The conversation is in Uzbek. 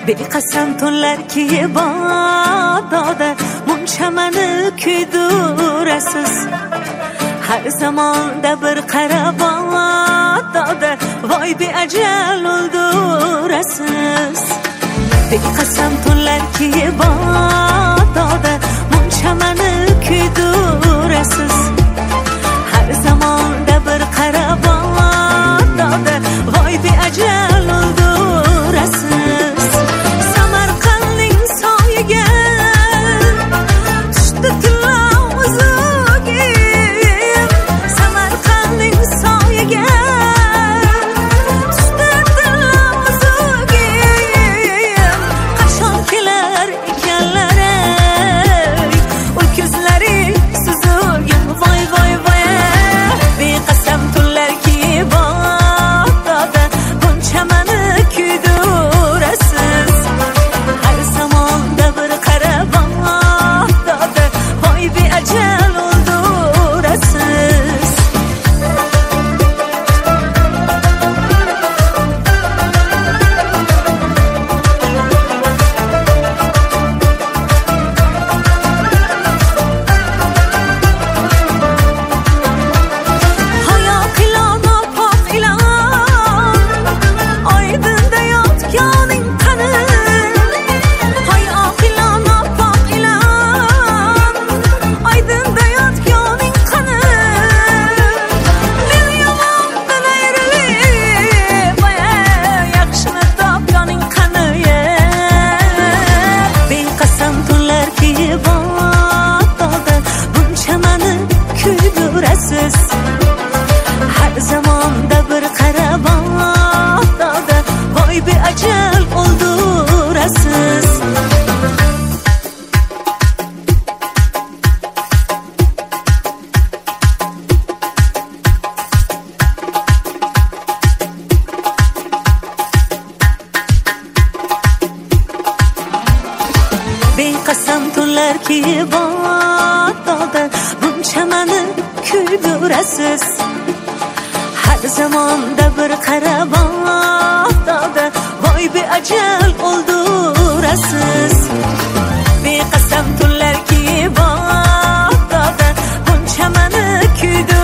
beqasam tunlarki bododa muncha mani kuydirasiz. Har zamonda bir qarab bododa voy beajal o'ldirasiz. Beqasam tunlarki bododa muncha mani kuydirasiz. Har zamonda bir qarab bododa voy beajal o'ldirasiz. Samarqandning soyiga tushdi tilozugim. Samarqandning soyiga tushdi tilozugim. Qachon kelar ekanlar ey o'kizlari suzugim. Voy voy voy beqasam tunlarki bododa buncha mani kuydirasiz. Har zamonda bir qarab bododa voy beajal o'ldirasiz. Hayot ilona pok ilon, oydinda yotganing qani. Hayot ilona pok ilon, oydinda yotganing qani. Men yomondan ayrilib, yaxshini topganing qani. Beqasam tunlarki bododa buncha mani kuydirasiz. Har zamonda bir qarab bododa voy beajal o'ldirasiz. Beqasam tunlarki bododa buncha mani kuydirasiz. Har zamonda bir qarab bododa voy beajal o'ldirasiz. Beqasam tunlarki bododa buncha mani kuydirasiz.